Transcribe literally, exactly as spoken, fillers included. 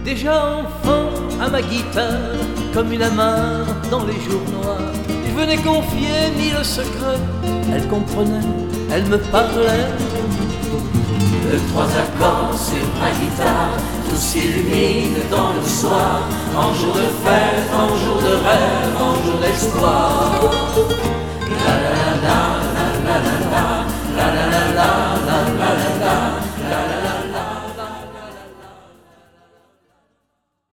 Déjà enfant à ma guitare, comme une amarre dans les jours noirs, je venais confier mille secrets. Elle comprenait, elle me parlait. Deux, trois accords sur ma guitare, tout s'illumine dans le soir, en jour de fête, en jour de rêve, en jour d'espoir.